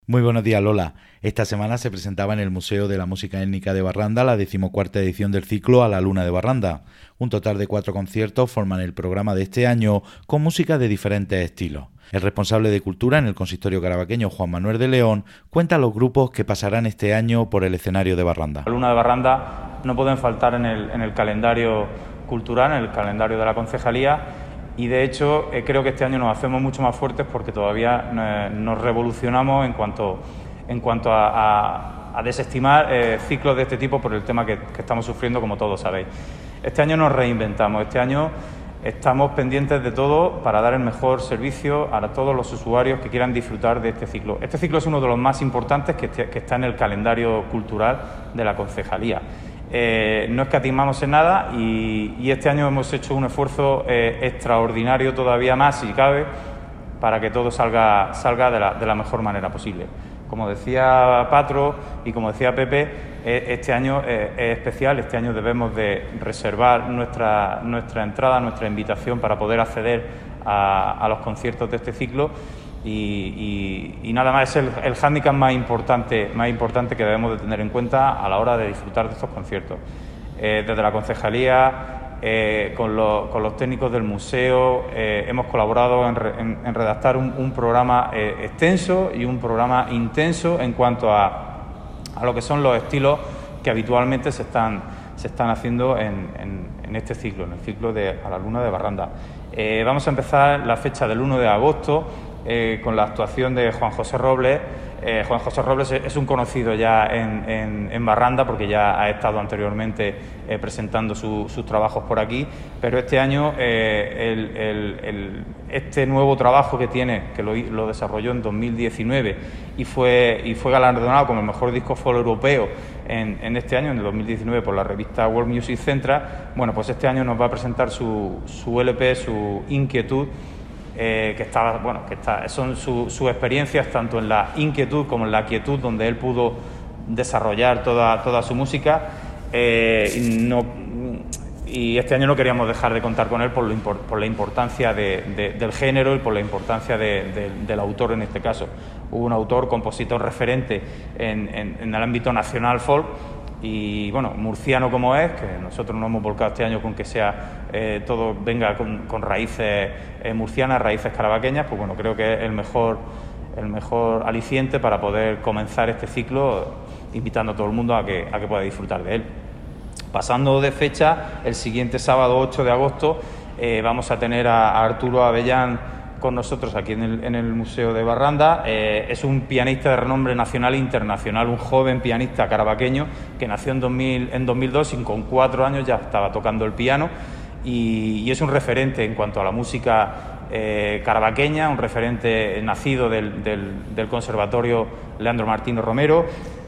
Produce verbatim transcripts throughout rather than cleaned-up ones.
Muy buenos días, Lola. Esta semana se presentaba en el Museo de la Música Étnica de Barranda la decimocuarta edición del ciclo A la Luna de Barranda. Un total de cuatro conciertos forman el programa de este año con música de diferentes estilos. El responsable de Cultura en el Consistorio Carabaqueño, Juan Manuel de León, cuenta los grupos que pasarán este año por el escenario de Barranda. La Luna de Barranda no pueden faltar en el, en el calendario cultural, en el calendario de la concejalía, y de hecho eh, creo que este año nos hacemos mucho más fuertes porque todavía eh, nos revolucionamos en cuanto, en cuanto a, a, a desestimar eh, ciclos de este tipo por el tema que, que estamos sufriendo, como todos sabéis. Este año nos reinventamos, este año estamos pendientes de todo para dar el mejor servicio a todos los usuarios que quieran disfrutar de este ciclo. Este ciclo es uno de los más importantes que, que está en el calendario cultural de la concejalía. Eh, no escatimamos en nada y, y este año hemos hecho un esfuerzo eh, extraordinario todavía más, si cabe, para que todo salga, salga de, la, de la mejor manera posible. Como decía Patro y como decía Pepe, eh, este año eh, es especial, este año debemos de reservar nuestra, nuestra entrada, nuestra invitación para poder acceder a, a los conciertos de este ciclo. Y, y, y nada más, es el, el hándicap más importante, más importante que debemos de tener en cuenta a la hora de disfrutar de estos conciertos. Eh, desde la concejalía, eh, con, lo, con los técnicos del museo, eh, hemos colaborado en, re, en, en redactar un, un programa eh, extenso y un programa intenso en cuanto a, a lo que son los estilos que habitualmente se están, se están haciendo en, en, en este ciclo, en el ciclo de A la Luna de Barranda. Eh, vamos a empezar la fecha del uno de agosto, Eh, con la actuación de Juan José Robles. Eh, Juan José Robles es un conocido ya en, en, en Barranda porque ya ha estado anteriormente eh, presentando su, sus trabajos por aquí, pero este año eh, el, el, el, este nuevo trabajo que tiene, que lo, lo desarrolló en dos mil diecinueve y fue, y fue galardonado como el mejor disco folk europeo en, en este año, en el dos mil diecinueve, por la revista World Music Central. Bueno, pues este año nos va a presentar su, su L P, su Inquietud, Eh, que está, bueno, que está, son sus su experiencias tanto en la inquietud como en la quietud, donde él pudo desarrollar toda, toda su música, eh, y, no, y este año no queríamos dejar de contar con él por, lo, por la importancia de, de, del género y por la importancia de, de, del autor en este caso. Hubo un autor, compositor referente en, en, en el ámbito nacional folk, y bueno, murciano como es, que nosotros nos hemos volcado este año con que sea eh, todo venga con, con raíces eh, murcianas, raíces carabaqueñas, pues bueno, creo que es el mejor, el mejor aliciente para poder comenzar este ciclo, invitando a todo el mundo a que, a que pueda disfrutar de él. Pasando de fecha, el siguiente sábado ocho de agosto eh, vamos a tener a, a Arturo Avellán con nosotros aquí en el, en el Museo de Barranda. Eh, es un pianista de renombre nacional e internacional, un joven pianista carabaqueño que nació en, dos mil, en dos mil dos y con cuatro años ya estaba tocando el piano y, y es un referente en cuanto a la música eh, carabaqueña, un referente nacido del, del, del Conservatorio Leandro Martínez Romero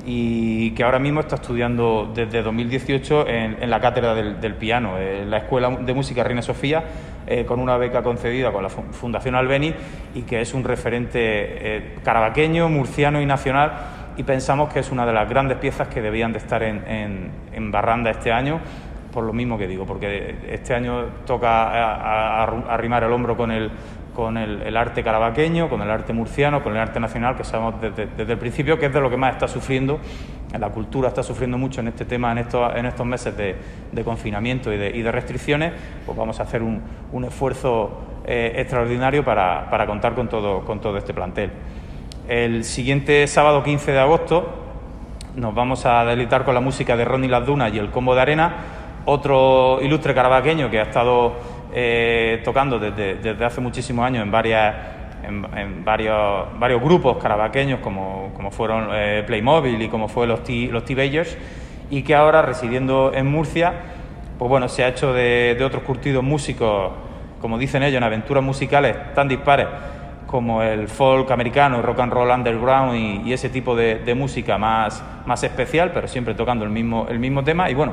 y que ahora mismo está estudiando desde dos mil dieciocho en, en la cátedra del, del piano, en la Escuela de Música Reina Sofía, eh, con una beca concedida con la Fundación Albéniz, y que es un referente eh, carabaqueño, murciano y nacional, y pensamos que es una de las grandes piezas que debían de estar en, en, en Barranda este año, por lo mismo que digo, porque este año toca a, a, a arrimar el hombro con el con el, el arte carabaqueño, con el arte murciano, con el arte nacional, que sabemos desde, desde el principio que es de lo que más está sufriendo. La cultura está sufriendo mucho en este tema, en estos, en estos meses de, de confinamiento y de, y de restricciones. Pues vamos a hacer un, un esfuerzo eh, extraordinario para, para contar con todo, con todo este plantel. El siguiente sábado quince de agosto nos vamos a deleitar con la música de Ronnie Las Dunas y el Combo de Arena, otro ilustre carabaqueño que ha estado Eh, tocando desde, desde hace muchísimos años en varias en, en varios varios grupos carabaqueños como, como fueron eh, Playmobil y como fue los T los T-Bayers, y que ahora, residiendo en Murcia, pues bueno, se ha hecho de, de otros curtidos músicos, como dicen ellos, en aventuras musicales tan dispares como el folk americano, el rock and roll underground y, y ese tipo de, de música más, más especial, pero siempre tocando el mismo, el mismo tema. Y bueno,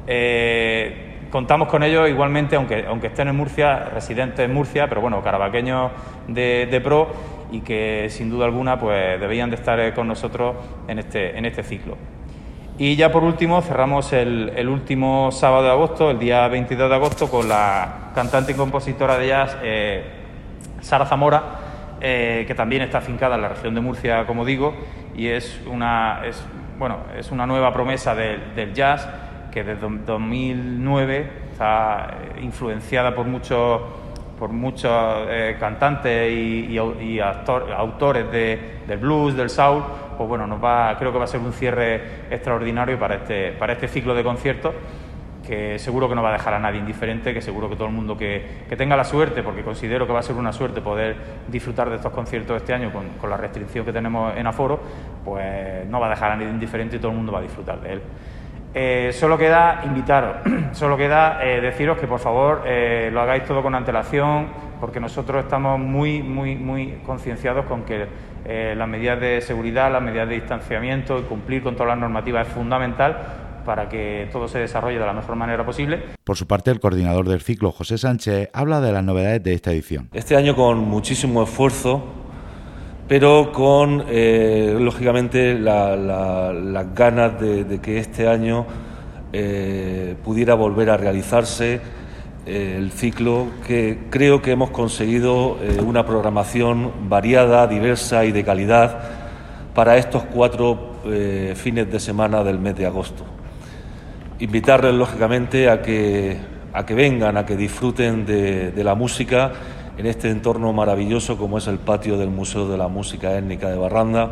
eh, contamos con ellos igualmente, aunque, aunque estén en Murcia, residentes en Murcia, pero bueno, carabaqueños de, de pro, y que sin duda alguna pues debían de estar con nosotros en este, en este ciclo. Y ya por último cerramos el, el último sábado de agosto, el día veintidós de agosto, con la cantante y compositora de jazz eh, Sara Zamora, eh, que también está afincada en la región de Murcia, como digo, y es una, es, bueno, es una nueva promesa de, del jazz que desde dos mil nueve está influenciada por muchos, por muchos eh, cantantes y, y, y actor, autores de, del blues, del soul. Pues bueno, nos va, creo que va a ser un cierre extraordinario para este, para este ciclo de conciertos, que seguro que no va a dejar a nadie indiferente, que seguro que todo el mundo que, que tenga la suerte, porque considero que va a ser una suerte poder disfrutar de estos conciertos este año con, con la restricción que tenemos en aforo, pues no va a dejar a nadie indiferente y todo el mundo va a disfrutar de él. Eh, solo queda invitaros, solo queda eh, deciros que por favor eh, lo hagáis todo con antelación, porque nosotros estamos muy, muy, muy concienciados con que eh, las medidas de seguridad, las medidas de distanciamiento y cumplir con todas las normativas es fundamental para que todo se desarrolle de la mejor manera posible. Por su parte, el coordinador del ciclo, José Sánchez, habla de las novedades de esta edición. Este año con muchísimo esfuerzo, pero con, eh, lógicamente, la, la, las ganas de, de que este año eh, pudiera volver a realizarse eh, el ciclo, que creo que hemos conseguido eh, una programación variada, diversa y de calidad para estos cuatro eh, fines de semana del mes de agosto. Invitarles, lógicamente, a que, a que vengan, a que disfruten de, de la música en este entorno maravilloso como es el patio del Museo de la Música Étnica de Barranda.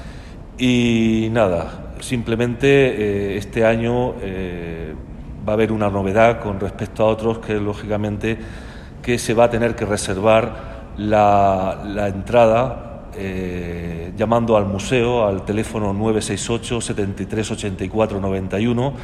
Y nada, simplemente eh, este año eh, va a haber una novedad con respecto a otros, que es lógicamente que se va a tener que reservar la, la entrada eh, llamando al museo al teléfono nueve seis ocho, setenta y tres, ochenta y cuatro, noventa y uno.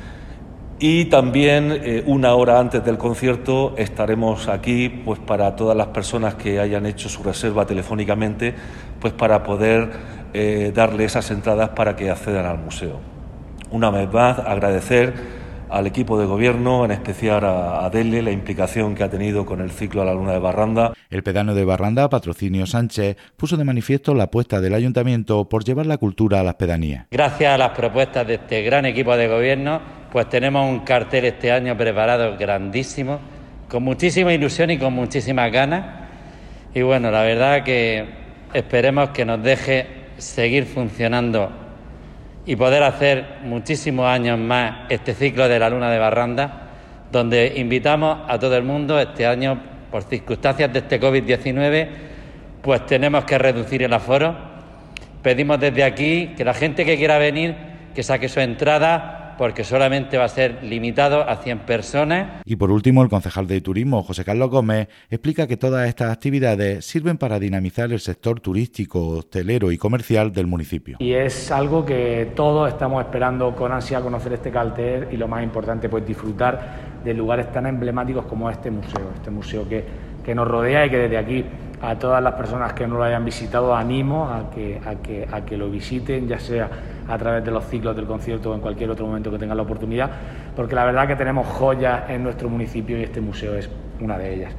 Y también eh, una hora antes del concierto estaremos aquí pues para todas las personas que hayan hecho su reserva telefónicamente, pues para poder eh, darle esas entradas para que accedan al museo. Una vez más, agradecer al equipo de gobierno, en especial a Adele, la implicación que ha tenido con el ciclo a la Luna de Barranda. El pedáneo de Barranda, Patrocinio Sánchez, puso de manifiesto la apuesta del ayuntamiento por llevar la cultura a las pedanías. Gracias a las propuestas de este gran equipo de gobierno, pues tenemos un cartel este año preparado grandísimo, con muchísima ilusión y con muchísimas ganas. Y bueno, la verdad que esperemos que nos deje seguir funcionando y poder hacer muchísimos años más este ciclo de la Luna de Barranda, donde invitamos a todo el mundo. Este año, por circunstancias de este COVID diecinueve, pues tenemos que reducir el aforo. Pedimos desde aquí que la gente que quiera venir, que saque su entrada, porque solamente va a ser limitado a cien personas. Y por último, el concejal de Turismo, José Carlos Gómez, explica que todas estas actividades sirven para dinamizar el sector turístico, hostelero y comercial del municipio. Y es algo que todos estamos esperando con ansia conocer este cartel y, lo más importante, pues disfrutar de lugares tan emblemáticos como este museo, este museo que, que nos rodea, y que desde aquí a todas las personas que no lo hayan visitado animo a que, a que, a que lo visiten, ya sea a través de los ciclos del concierto o en cualquier otro momento que tengan la oportunidad, porque la verdad que tenemos joyas en nuestro municipio y este museo es una de ellas.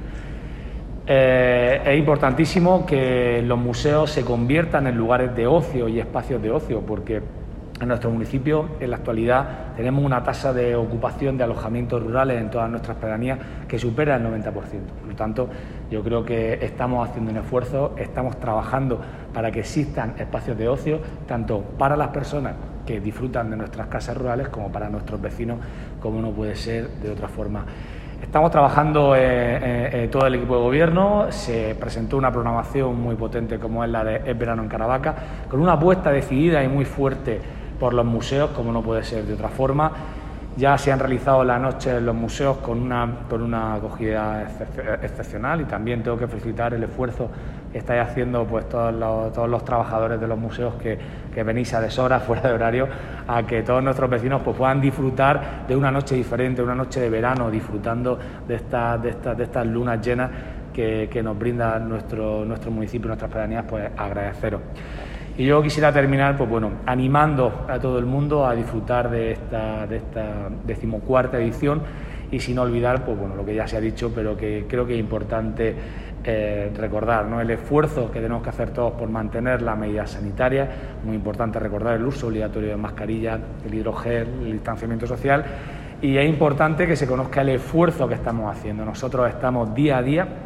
Eh, es importantísimo que los museos se conviertan en lugares de ocio y espacios de ocio, porque en nuestro municipio, en la actualidad, tenemos una tasa de ocupación de alojamientos rurales en todas nuestras pedanías que supera el noventa por ciento. Por lo tanto, yo creo que estamos haciendo un esfuerzo, estamos trabajando para que existan espacios de ocio, tanto para las personas que disfrutan de nuestras casas rurales como para nuestros vecinos, como no puede ser de otra forma. Estamos trabajando eh, eh, eh, todo el equipo de gobierno. Se presentó una programación muy potente como es la de Es Verano en Caravaca, con una apuesta decidida y muy fuerte por los museos, como no puede ser de otra forma. Ya se han realizado la noche en los museos con una, con una acogida excep excepcional, y también tengo que felicitar el esfuerzo que estáis haciendo pues todos los, todos los trabajadores de los museos que, que venís a deshora, fuera de horario, a que todos nuestros vecinos pues, puedan disfrutar de una noche diferente, una noche de verano, disfrutando de estas, de estas, de estas lunas llenas que, que nos brinda nuestro, nuestro municipio, nuestras pedanías, pues agradeceros. Y yo quisiera terminar, pues bueno, animando a todo el mundo a disfrutar de esta, de esta decimocuarta edición, y sin olvidar, pues bueno, lo que ya se ha dicho, pero que creo que es importante eh, recordar, ¿no? El esfuerzo que tenemos que hacer todos por mantener las medidas sanitarias. Muy importante recordar el uso obligatorio de mascarillas, el hidrogel, el distanciamiento social, y es importante que se conozca el esfuerzo que estamos haciendo. Nosotros estamos día a día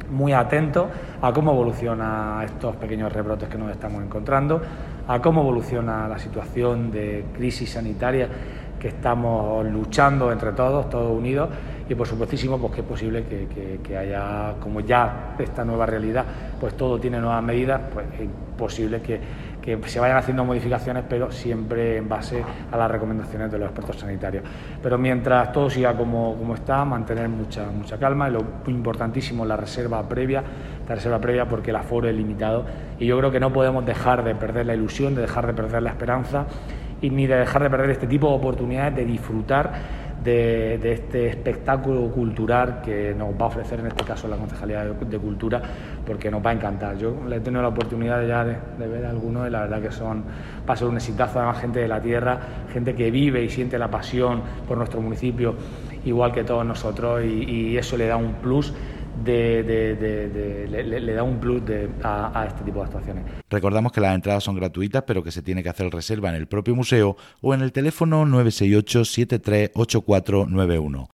muy atentos a cómo evoluciona estos pequeños rebrotes que nos estamos encontrando, a cómo evoluciona la situación de crisis sanitaria que estamos luchando entre todos, todos unidos, y por supuestísimo pues que es posible que, que, que haya, como ya esta nueva realidad, pues todo tiene nuevas medidas, pues es posible que, que se vayan haciendo modificaciones, pero siempre en base a las recomendaciones de los expertos sanitarios. Pero mientras todo siga como, como está, mantener mucha, mucha calma, y lo importantísimo la reserva previa, la reserva previa porque el aforo es limitado, y yo creo que no podemos dejar de perder la ilusión, de dejar de perder la esperanza, y ni de dejar de perder este tipo de oportunidades de disfrutar de, de este espectáculo cultural que nos va a ofrecer en este caso la Concejalía de, de Cultura, porque nos va a encantar. Yo le he tenido la oportunidad ya de, de ver algunos y la verdad que son, va a ser un exitazo, además gente de la tierra, gente que vive y siente la pasión por nuestro municipio igual que todos nosotros, y, y eso le da un plus. De, de, de, de, le, le da un plus de, a, a este tipo de actuaciones. Recordamos que las entradas son gratuitas, pero que se tiene que hacer reserva en el propio museo o en el teléfono nueve seis ocho siete tres ocho cuatro nueve uno.